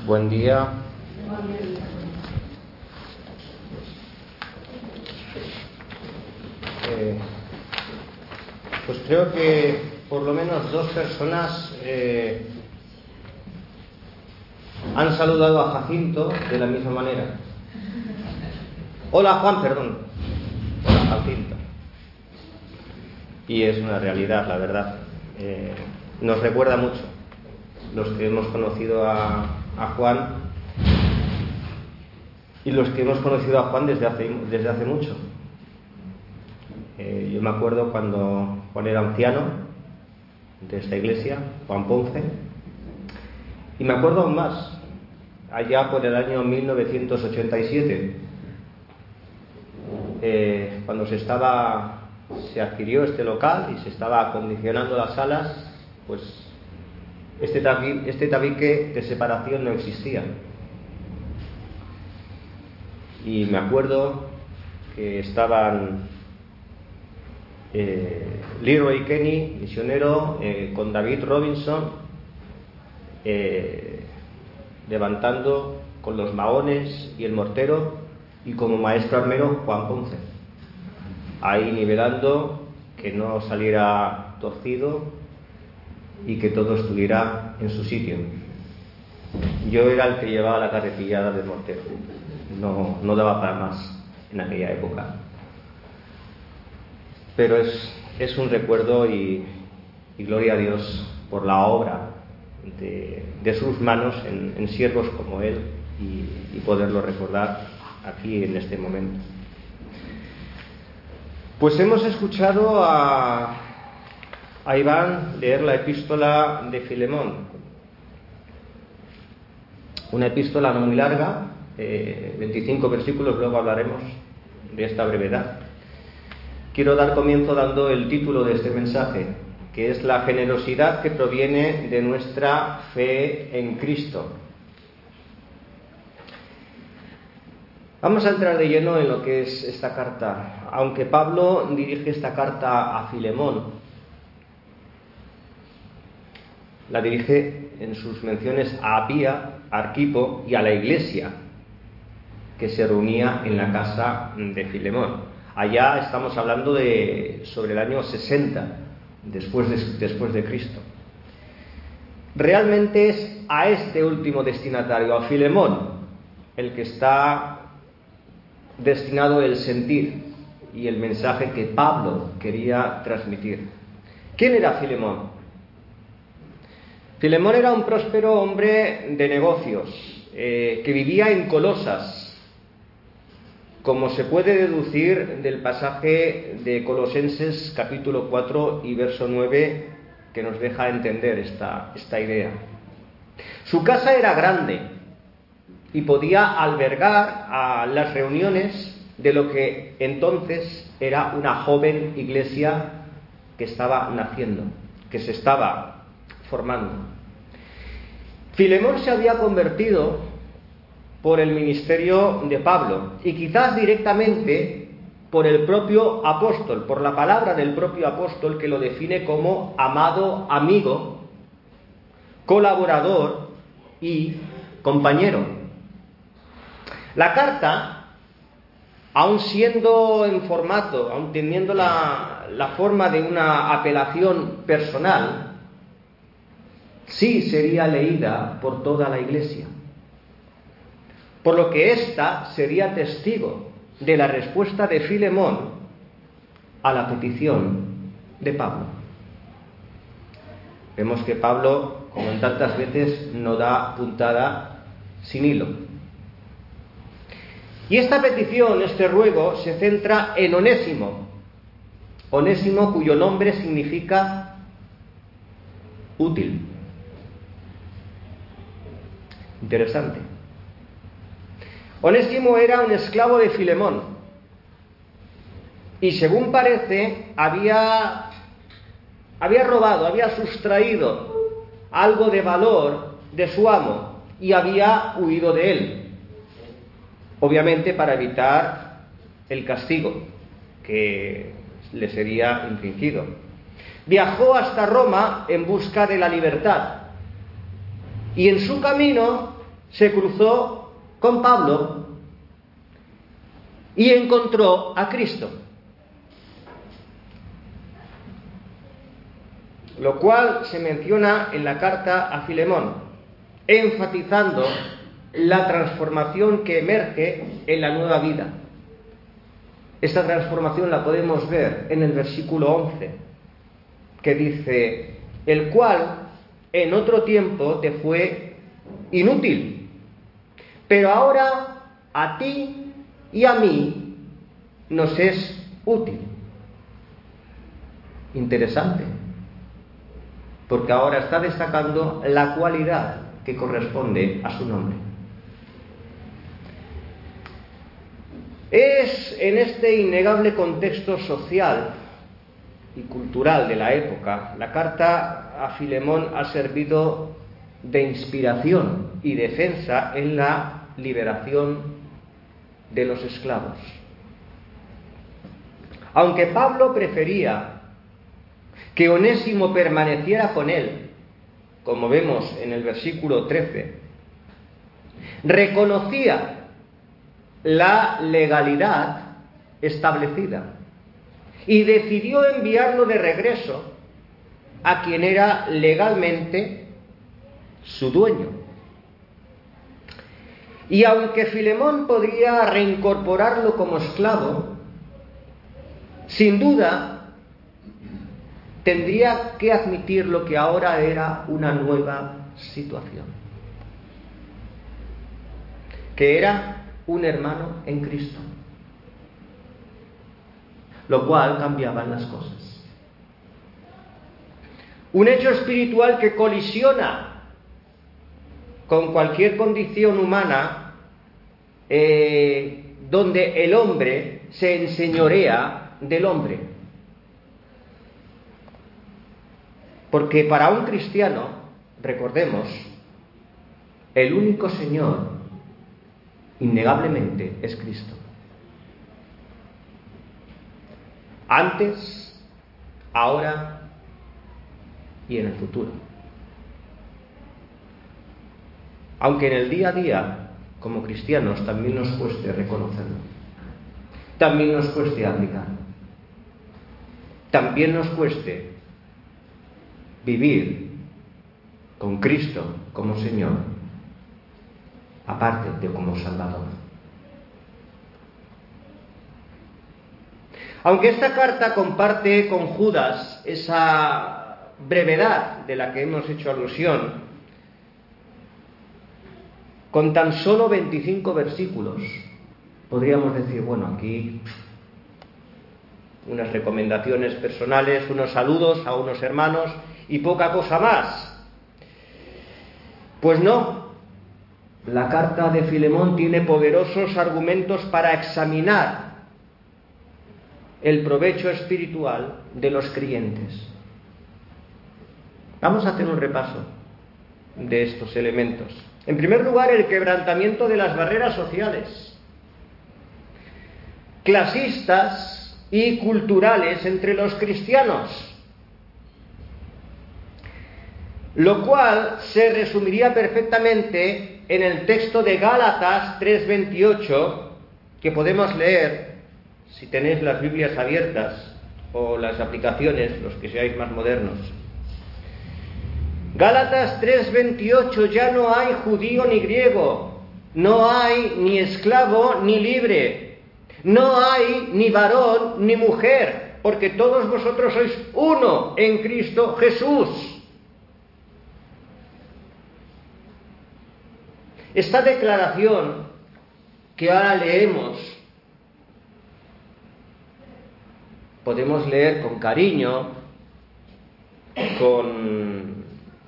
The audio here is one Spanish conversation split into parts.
Buen día. Pues creo que por lo menos dos personas han saludado a Jacinto de la misma manera. Hola Juan, perdón. Hola Jacinto. Y es una realidad, la verdad. Nos recuerda mucho los que hemos conocido a Juan y los que hemos conocido a Juan desde hace mucho. Yo me acuerdo cuando Juan era anciano de esta iglesia, Juan Ponce, y me acuerdo aún más, allá por el año 1987, cuando se adquirió este local y se estaba acondicionando las salas, pues este tabique de separación no existía. Y me acuerdo que estaban Leroy Kenny, misionero, con David Robinson, levantando con los mahones y el mortero, y como maestro armero Juan Ponce, ahí nivelando que no saliera torcido y que todo estuviera en su sitio. Yo era el que llevaba la carretillada del mortero, no daba para más en aquella época. Pero es un recuerdo y gloria a Dios por la obra de sus manos en siervos como él y poderlo recordar aquí en este momento. Pues hemos escuchado a Iván leer la epístola de Filemón, una epístola no muy larga, 25 versículos, luego hablaremos de esta brevedad. Quiero dar comienzo dando el título de este mensaje, que es la generosidad que proviene de nuestra fe en Cristo. Vamos a entrar de lleno en lo que es esta carta. Aunque Pablo dirige esta carta a Filemón, la dirige en sus menciones a Apía, a Arquipo y a la iglesia que se reunía en la casa de Filemón. Allá estamos hablando sobre el año 60 después de Cristo. Realmente es a este último destinatario, a Filemón, el que está destinado el sentir y el mensaje que Pablo quería transmitir. ¿Quién era Filemón? Filemón era un próspero hombre de negocios que vivía en Colosas, como se puede deducir del pasaje de Colosenses capítulo 4 y verso 9, que nos deja entender esta idea. Su casa era grande y podía albergar a las reuniones de lo que entonces era una joven iglesia que estaba naciendo, que se estaba formando. Filemón se había convertido por el ministerio de Pablo y quizás directamente por el propio apóstol, por la palabra del propio apóstol, que lo define como amado amigo, colaborador y compañero. La carta, aun siendo en formato, aun teniendo la forma de una apelación personal, sí sería leída por toda la iglesia, por lo que ésta sería testigo de la respuesta de Filemón a la petición de Pablo. Vemos que Pablo, como en tantas veces, no da puntada sin hilo. Y esta petición, este ruego, se centra en Onésimo. Onésimo, cuyo nombre significa útil. Interesante. Onésimo era un esclavo de Filemón y, según parece, había robado, había sustraído algo de valor de su amo y había huido de él, obviamente para evitar el castigo que le sería infligido. Viajó hasta Roma en busca de la libertad y en su camino se cruzó con Pablo y encontró a Cristo. Lo cual se menciona en la carta a Filemón, enfatizando la transformación que emerge en la nueva vida. Esta transformación la podemos ver en el versículo 11, que dice: el cual en otro tiempo te fue inútil, pero ahora a ti y a mí nos es útil. Interesante, porque ahora está destacando la cualidad que corresponde a su nombre. Es en este innegable contexto social y cultural de la época, la carta a Filemón ha servido de inspiración y defensa en la liberación de los esclavos. Aunque Pablo prefería que Onésimo permaneciera con él, como vemos en el versículo 13, reconocía la legalidad establecida y decidió enviarlo de regreso a quien era legalmente su dueño. Y aunque Filemón podría reincorporarlo como esclavo, sin duda tendría que admitir lo que ahora era una nueva situación, que era un hermano en Cristo, lo cual cambiaba las cosas. Un hecho espiritual que colisiona con cualquier condición humana, donde el hombre se enseñorea del hombre. Porque para un cristiano, recordemos, el único Señor innegablemente es Cristo. Antes, ahora y en el futuro. Aunque en el día a día, como cristianos, también nos cueste reconocerlo. También nos cueste aplicarlo. También nos cueste vivir con Cristo como Señor, aparte de como Salvador. Aunque esta carta comparte con Judas esa brevedad de la que hemos hecho alusión, con tan solo 25 versículos, podríamos decir, bueno, aquí unas recomendaciones personales, unos saludos a unos hermanos y poca cosa más. Pues no. La carta de Filemón tiene poderosos argumentos para examinar el provecho espiritual de los creyentes. Vamos a hacer un repaso de estos elementos. En primer lugar, el quebrantamiento de las barreras sociales, clasistas y culturales entre los cristianos, lo cual se resumiría perfectamente en el texto de Gálatas 3:28, que podemos leer si tenéis las Biblias abiertas o las aplicaciones, los que seáis más modernos. Gálatas 3:28: ya no hay judío ni griego, no hay ni esclavo ni libre, no hay ni varón ni mujer, porque todos vosotros sois uno en Cristo Jesús. Esta declaración que ahora leemos, podemos leer con cariño, con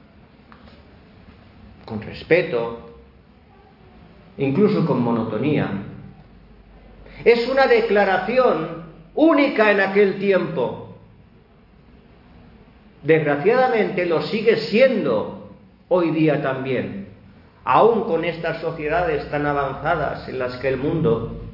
respeto, incluso con monotonía. Es una declaración única en aquel tiempo. Desgraciadamente lo sigue siendo hoy día también, aún con estas sociedades tan avanzadas en las que el mundo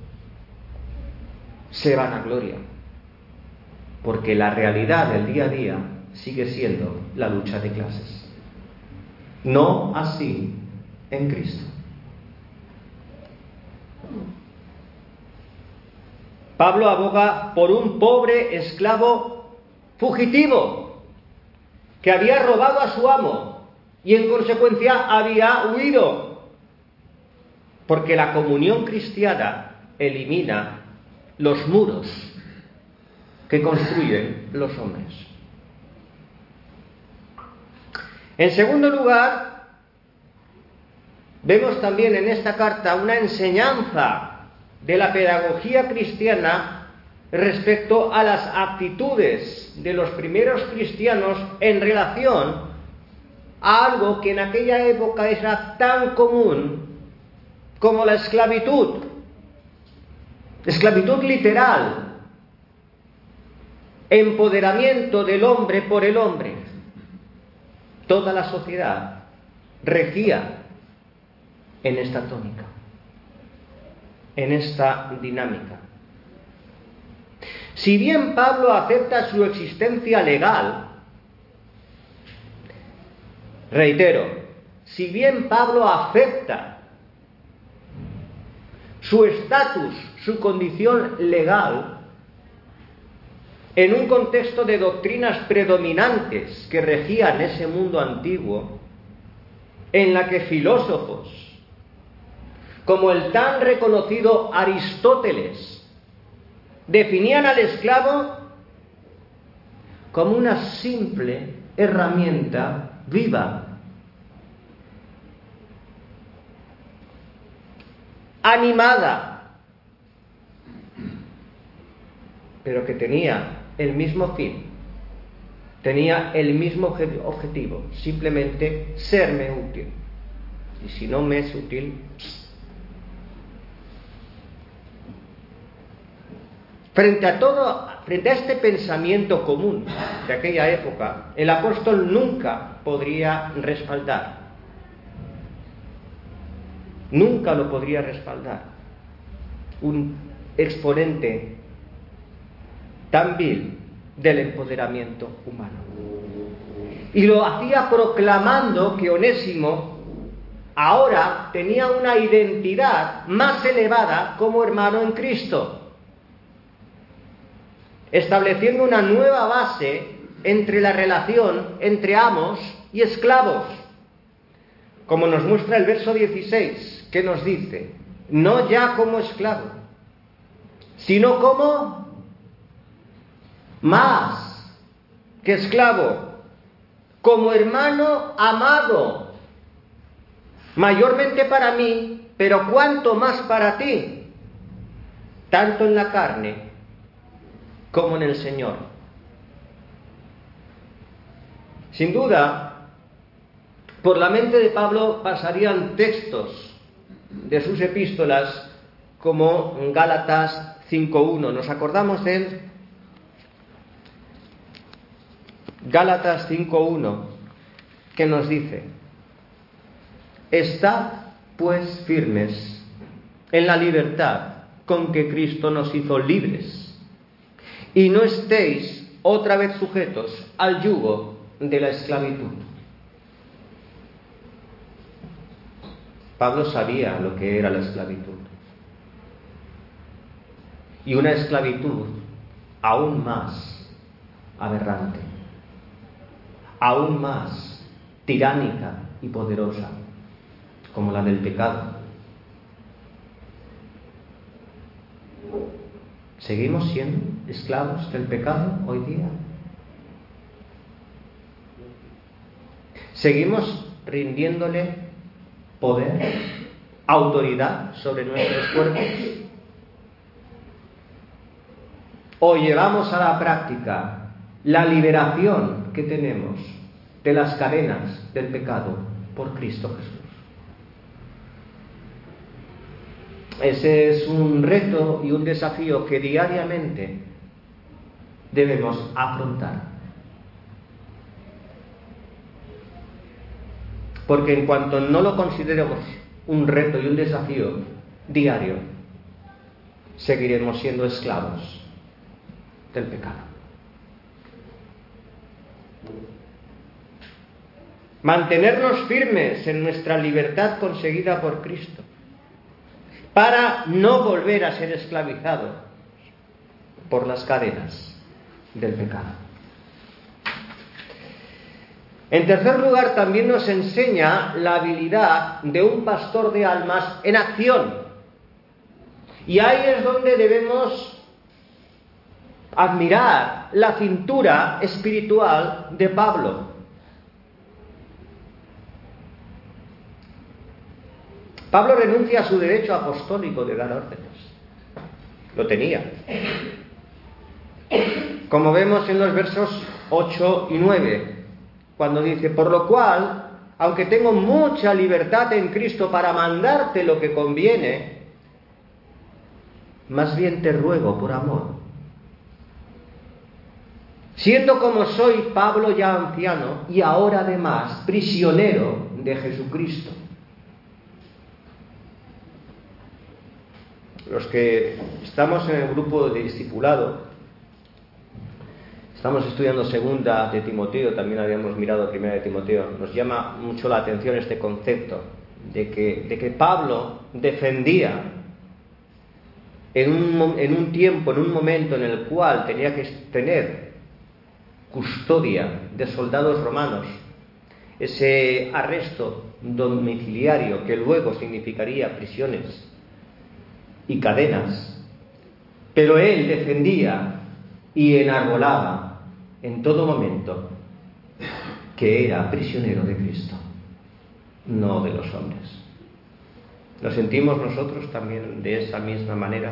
se vanagloria, porque la realidad del día a día sigue siendo la lucha de clases. No así en Cristo. Pablo aboga por un pobre esclavo fugitivo que había robado a su amo y en consecuencia había huido, porque la comunión cristiana elimina los muros que construyen los hombres. En segundo lugar, vemos también en esta carta una enseñanza de la pedagogía cristiana respecto a las actitudes de los primeros cristianos en relación a algo que en aquella época era tan común como la esclavitud. Esclavitud literal, empoderamiento del hombre por el hombre. Toda la sociedad regía en esta tónica, en esta dinámica. Si bien Pablo acepta su existencia legal, reitero, si bien Pablo acepta su estatus, su condición legal, en un contexto de doctrinas predominantes que regían ese mundo antiguo, en la que filósofos como el tan reconocido Aristóteles definían al esclavo como una simple herramienta viva, animada, pero que tenía el mismo fin, tenía el mismo objetivo, simplemente serme útil. Y si no me es útil, frente a este pensamiento común de aquella época, el apóstol nunca podría respaldar, nunca lo podría respaldar un exponente tan vil del empoderamiento humano. Y lo hacía proclamando que Onésimo ahora tenía una identidad más elevada como hermano en Cristo, estableciendo una nueva base entre la relación entre amos y esclavos, como nos muestra el verso 16, que nos dice: no ya como esclavo, sino como más que esclavo, como hermano amado, mayormente para mí, pero cuanto más para ti, tanto en la carne como en el Señor. Sin duda, por la mente de Pablo pasarían textos de sus epístolas como Gálatas 5.1. ¿Nos acordamos de él? Gálatas 5.1, que nos dice: estad pues firmes en la libertad con que Cristo nos hizo libres, y no estéis otra vez sujetos al yugo de la esclavitud. Pablo sabía lo que era la esclavitud, y una esclavitud aún más aberrante, aún más tiránica y poderosa, como la del pecado. ¿Seguimos siendo esclavos del pecado hoy día? ¿Seguimos rindiéndole poder, autoridad sobre nuestros cuerpos? ¿O llevamos a la práctica la liberación que tenemos de las cadenas del pecado por Cristo Jesús? Ese es un reto y un desafío que diariamente debemos afrontar. Porque en cuanto no lo consideremos un reto y un desafío diario, seguiremos siendo esclavos del pecado. Mantenernos firmes en nuestra libertad conseguida por Cristo, para no volver a ser esclavizados por las cadenas del pecado. En tercer lugar, también nos enseña la habilidad de un pastor de almas en acción. Y ahí es donde debemos admirar la cintura espiritual de Pablo. Pablo renuncia a su derecho apostólico de dar órdenes. Lo tenía. Como vemos en los versos 8 y 9, cuando dice: por lo cual, aunque tengo mucha libertad en Cristo para mandarte lo que conviene, más bien te ruego por amor, siendo como soy Pablo ya anciano y ahora además prisionero de Jesucristo. Los que estamos en el grupo de discipulado, estamos estudiando segunda de Timoteo, también habíamos mirado primera de Timoteo, nos llama mucho la atención este concepto de que Pablo defendía en un tiempo, en un momento en el cual tenía que tener custodia de soldados romanos, ese arresto domiciliario que luego significaría prisiones y cadenas, pero él defendía y enarbolaba en todo momento que era prisionero de Cristo, no de los hombres. ¿Nos sentimos nosotros también de esa misma manera?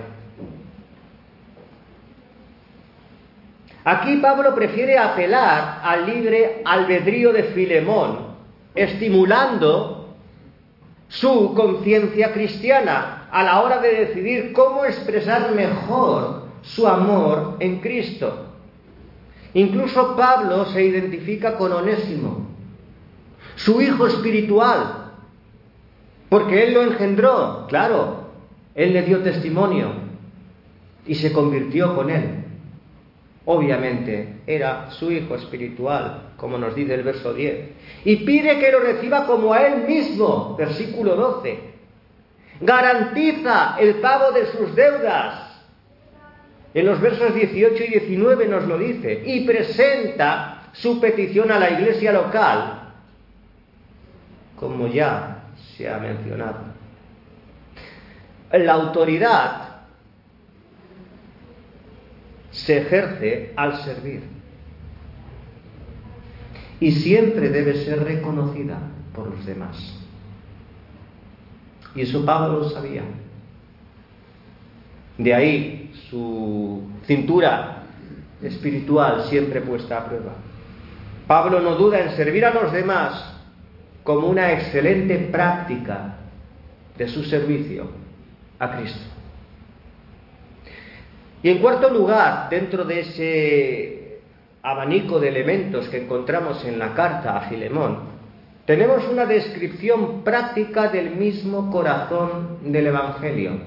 Aquí Pablo prefiere apelar al libre albedrío de Filemón, estimulando su conciencia cristiana a la hora de decidir cómo expresar mejor su amor en Cristo. Incluso Pablo se identifica con Onésimo, su hijo espiritual, porque él lo engendró, claro, él le dio testimonio y se convirtió con él. Obviamente era su hijo espiritual, como nos dice el verso 10, y pide que lo reciba como a él mismo, versículo 12. Garantiza el pago de sus deudas. En los versos 18 y 19 nos lo dice. Y presenta su petición a la iglesia local, como ya se ha mencionado. La autoridad se ejerce al servir. Y siempre debe ser reconocida por los demás. Y eso Pablo lo sabía. De ahí su cintura espiritual siempre puesta a prueba. Pablo no duda en servir a los demás como una excelente práctica de su servicio a Cristo. Y en cuarto lugar, dentro de ese abanico de elementos que encontramos en la carta a Filemón, tenemos una descripción práctica del mismo corazón del Evangelio.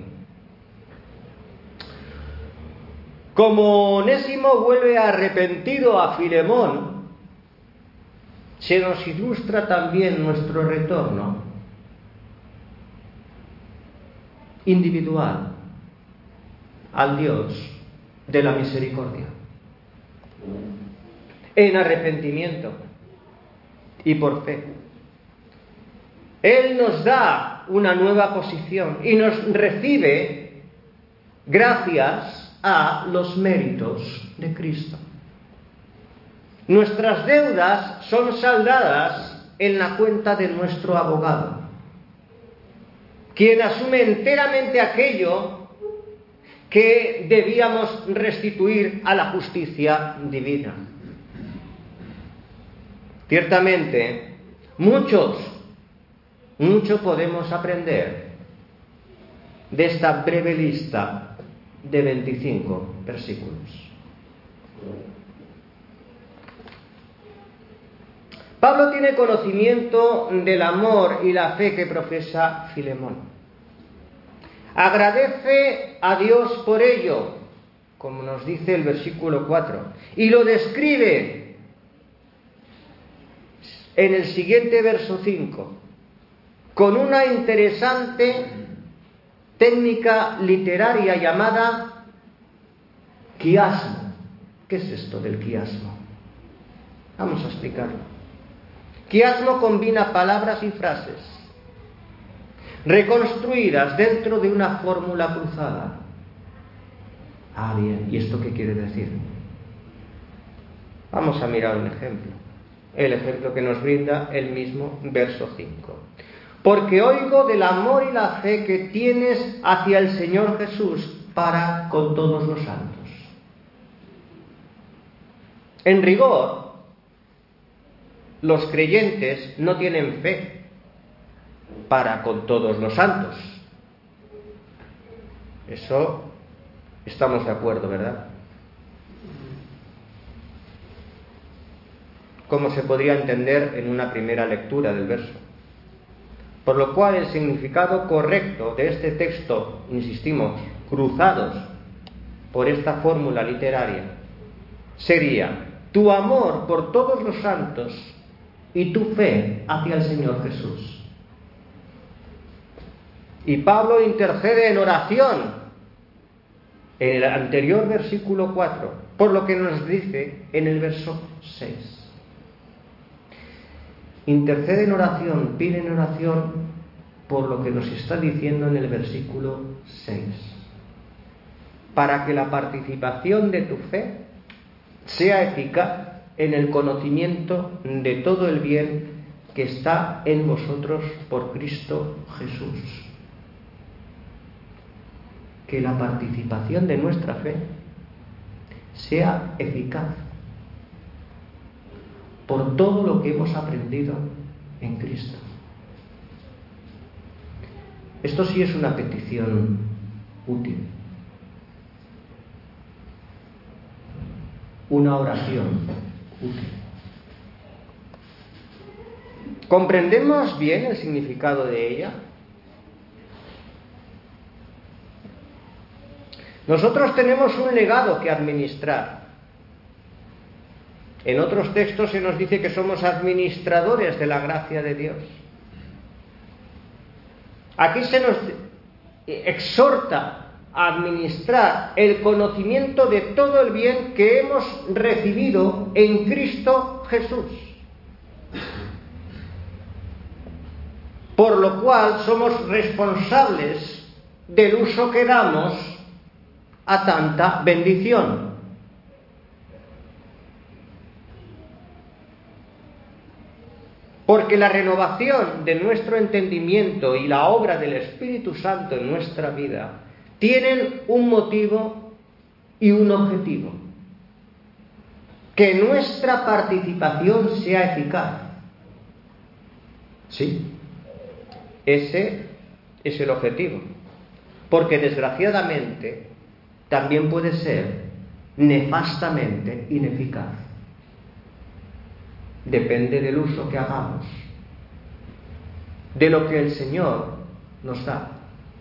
Como Onésimo vuelve arrepentido a Filemón, se nos ilustra también nuestro retorno individual al Dios de la misericordia, en arrepentimiento y por fe. Él nos da una nueva posición y nos recibe gracias a los méritos de Cristo. Nuestras deudas son saldadas en la cuenta de nuestro abogado, quien asume enteramente aquello que debíamos restituir a la justicia divina. Ciertamente, mucho podemos aprender de esta breve lista de 25 versículos. Pablo tiene conocimiento del amor y la fe que profesa Filemón. Agradece a Dios por ello, como nos dice el versículo 4, y lo describe en el siguiente verso 5, con una interesante técnica literaria llamada Quiasmo. ¿Qué es esto del quiasmo? Vamos a explicarlo. Quiasmo combina palabras y frases reconstruidas dentro de una fórmula cruzada. Ah, bien, ¿y esto qué quiere decir? Vamos a mirar un ejemplo. El ejemplo que nos brinda el mismo verso 5. Porque oigo del amor y la fe que tienes hacia el Señor Jesús para con todos los santos. En rigor, los creyentes no tienen fe para con todos los santos. Eso estamos de acuerdo, ¿verdad? Como se podría entender en una primera lectura del verso. Por lo cual el significado correcto de este texto, insistimos, cruzados por esta fórmula literaria, sería tu amor por todos los santos y tu fe hacia el Señor Jesús. Y Pablo intercede en oración en el anterior versículo 4, por lo que nos dice en el verso 6. Intercede en oración, pide en oración por lo que nos está diciendo en el versículo 6. Para que la participación de tu fe sea eficaz en el conocimiento de todo el bien que está en vosotros por Cristo Jesús. Que la participación de nuestra fe sea eficaz por todo lo que hemos aprendido en Cristo. Esto sí es una petición útil, una oración útil. ¿Comprendemos bien el significado de ella? Nosotros tenemos un legado que administrar. En otros textos se nos dice que somos administradores de la gracia de Dios. Aquí se nos exhorta a administrar el conocimiento de todo el bien que hemos recibido en Cristo Jesús. Por lo cual somos responsables del uso que damos a tanta bendición. Porque la renovación de nuestro entendimiento y la obra del Espíritu Santo en nuestra vida tienen un motivo y un objetivo. Que nuestra participación sea eficaz. Sí, ese es el objetivo. Porque desgraciadamente también puede ser nefastamente ineficaz. Depende del uso que hagamos de lo que el Señor nos da.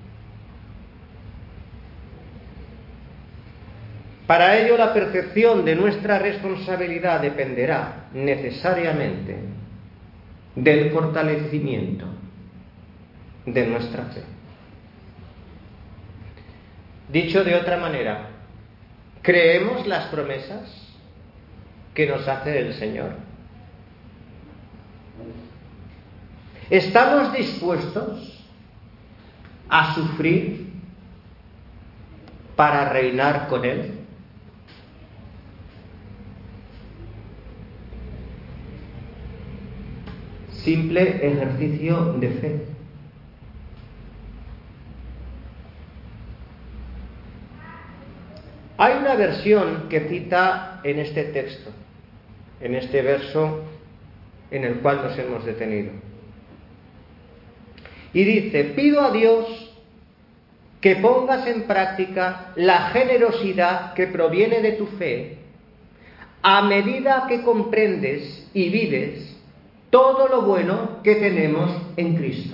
Para ello, la percepción de nuestra responsabilidad dependerá necesariamente del fortalecimiento de nuestra fe. Dicho de otra manera, ¿creemos las promesas que nos hace el Señor? ¿Estamos dispuestos a sufrir para reinar con Él? Simple ejercicio de fe. Hay una versión que cita en este texto, en este verso en el cual nos hemos detenido. Y dice: pido a Dios que pongas en práctica la generosidad que proviene de tu fe, a medida que comprendes y vives todo lo bueno que tenemos en Cristo.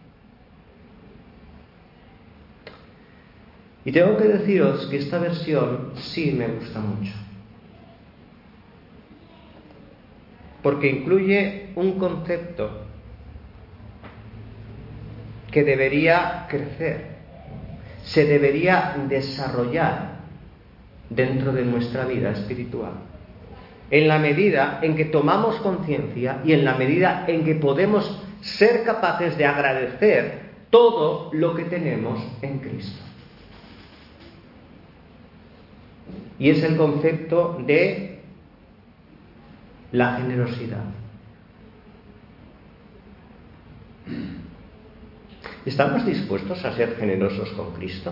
Y tengo que deciros que esta versión sí me gusta mucho, porque incluye un concepto que debería crecer, se debería desarrollar dentro de nuestra vida espiritual. En la medida en que tomamos conciencia y en la medida en que podemos ser capaces de agradecer todo lo que tenemos en Cristo. Y es el concepto de la generosidad. ¿Estamos dispuestos a ser generosos con Cristo?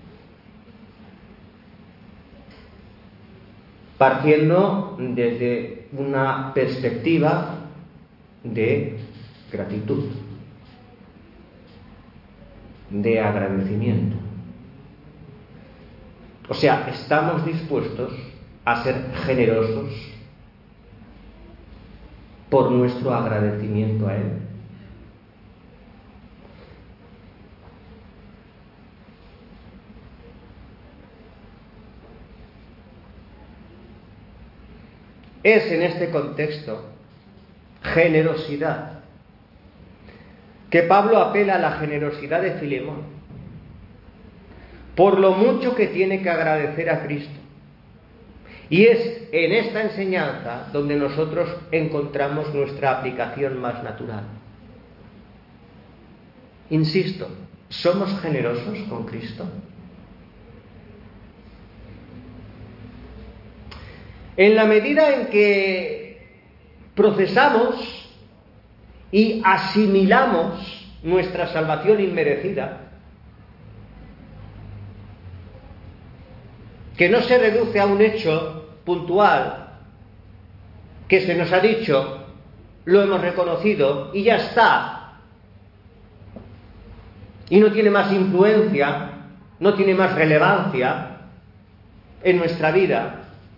Partiendo desde una perspectiva de gratitud, de agradecimiento. O sea, ¿estamos dispuestos a ser generosos por nuestro agradecimiento a Él? Es en este contexto, generosidad, que Pablo apela a la generosidad de Filemón, por lo mucho que tiene que agradecer a Cristo. Y es en esta enseñanza donde nosotros encontramos nuestra aplicación más natural. Insisto, ¿somos generosos con Cristo? En la medida en que procesamos y asimilamos nuestra salvación inmerecida, que no se reduce a un hecho puntual, que se nos ha dicho, lo hemos reconocido y ya está, y no tiene más influencia, no tiene más relevancia en nuestra vida.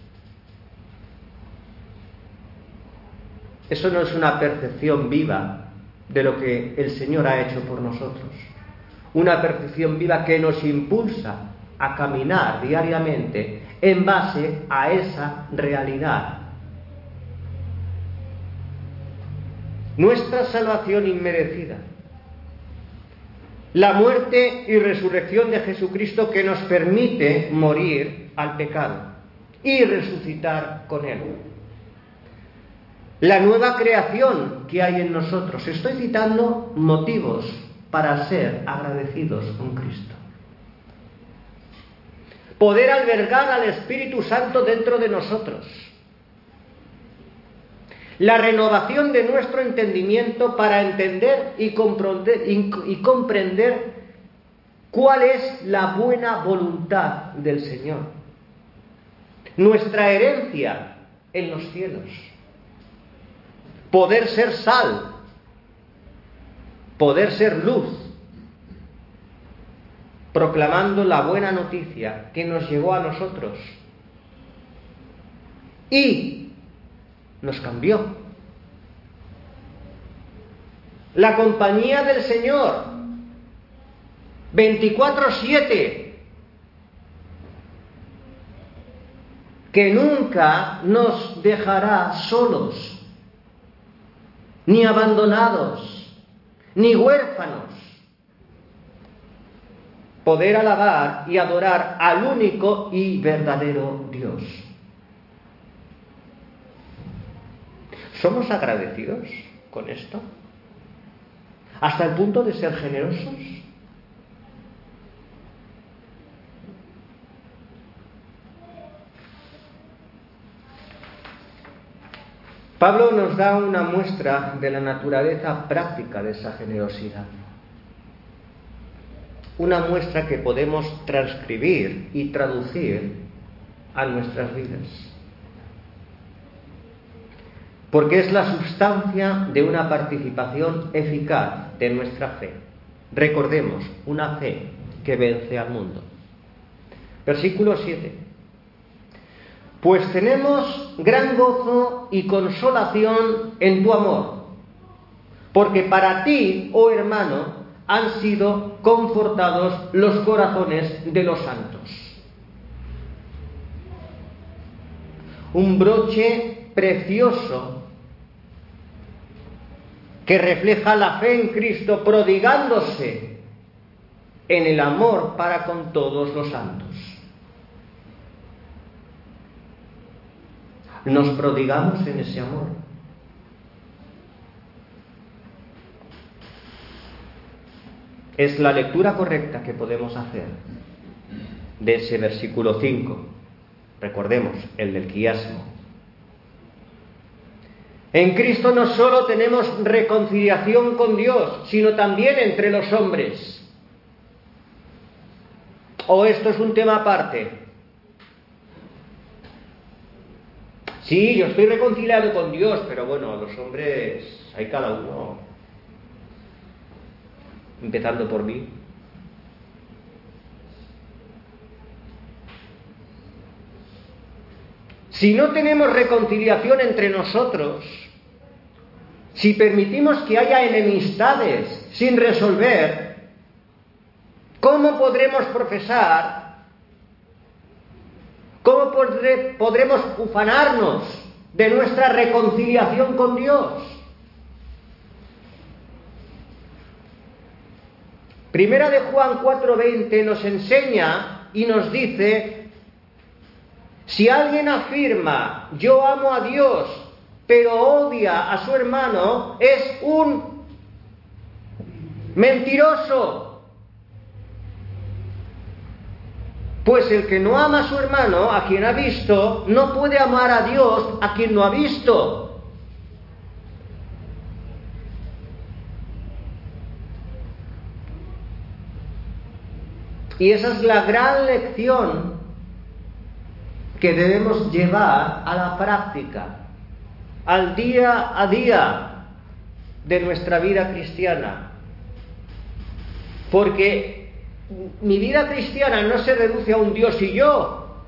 Eso no es una percepción viva de lo que el Señor ha hecho por nosotros. Una percepción viva que nos impulsa a caminar diariamente en base a esa realidad. Nuestra salvación inmerecida. La muerte y resurrección de Jesucristo que nos permite morir al pecado y resucitar con Él. La nueva creación que hay en nosotros. Estoy citando motivos para ser agradecidos con Cristo. Poder albergar al Espíritu Santo dentro de nosotros. La renovación de nuestro entendimiento para entender y comprender cuál es la buena voluntad del Señor. Nuestra herencia en los cielos. Poder ser sal, poder ser luz, proclamando la buena noticia que nos llegó a nosotros y nos cambió. La compañía del Señor, 24/7, que nunca nos dejará solos, ni abandonados, ni huérfanos. Poder alabar y adorar al único y verdadero Dios. ¿Somos agradecidos con esto? ¿Hasta el punto de ser generosos? Pablo nos da una muestra de la naturaleza práctica de esa generosidad. Una muestra que podemos transcribir y traducir a nuestras vidas. Porque es la sustancia de una participación eficaz de nuestra fe. Recordemos, una fe que vence al mundo. Versículo 7. Pues tenemos gran gozo y consolación en tu amor, porque para ti, oh hermano, han sido confortados los corazones de los santos. Un broche precioso que refleja la fe en Cristo prodigándose en el amor para con todos los santos. nos prodigamos en ese amor. Es la lectura correcta que podemos hacer de ese versículo 5. Recordemos, el del quiasmo. En Cristo no solo tenemos reconciliación con Dios, sino también entre los hombres. ¿O esto es un tema aparte? Sí, yo estoy reconciliado con Dios, pero bueno, los hombres, hay cada uno, empezando por mí. Si no tenemos reconciliación entre nosotros, si permitimos que haya enemistades sin resolver, ¿cómo podremos profesar? ¿Cómo podremos ufanarnos de nuestra reconciliación con Dios? Primera de Juan 4:20 nos enseña y nos dice: si alguien afirma yo amo a Dios, pero odia a su hermano, es un mentiroso. Pues el que no ama a su hermano, a quien ha visto, no puede amar a Dios, a quien no ha visto. Y esa es la gran lección que debemos llevar a la práctica, al día a día de nuestra vida cristiana. Porque mi vida cristiana no se reduce a un Dios y yo.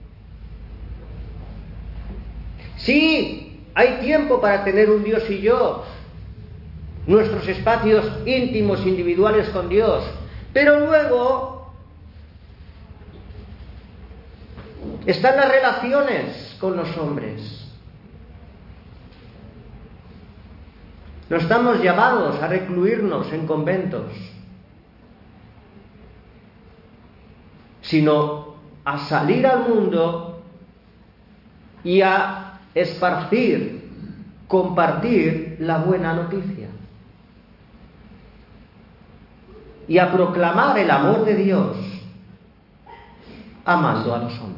Sí, hay tiempo para tener un Dios y yo, nuestros espacios íntimos, individuales con Dios, pero luego están las relaciones con los hombres. No estamos llamados a recluirnos en conventos, sino a salir al mundo y a esparcir, compartir la buena noticia y a proclamar el amor de Dios amando a los hombres.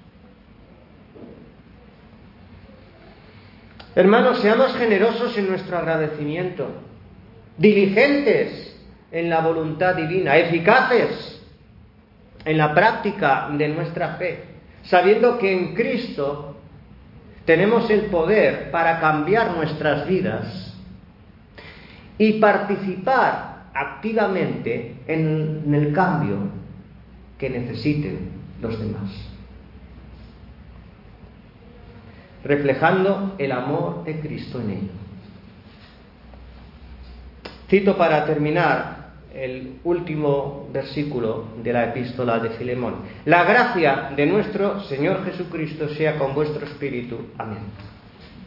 Hermanos, seamos generosos en nuestro agradecimiento, diligentes en la voluntad divina, eficaces en la práctica de nuestra fe, sabiendo que en Cristo tenemos el poder para cambiar nuestras vidas y participar activamente en el cambio que necesiten los demás, reflejando el amor de Cristo en ello. Cito para terminar el último versículo de la epístola de Filemón. La gracia de nuestro Señor Jesucristo sea con vuestro espíritu. Amén.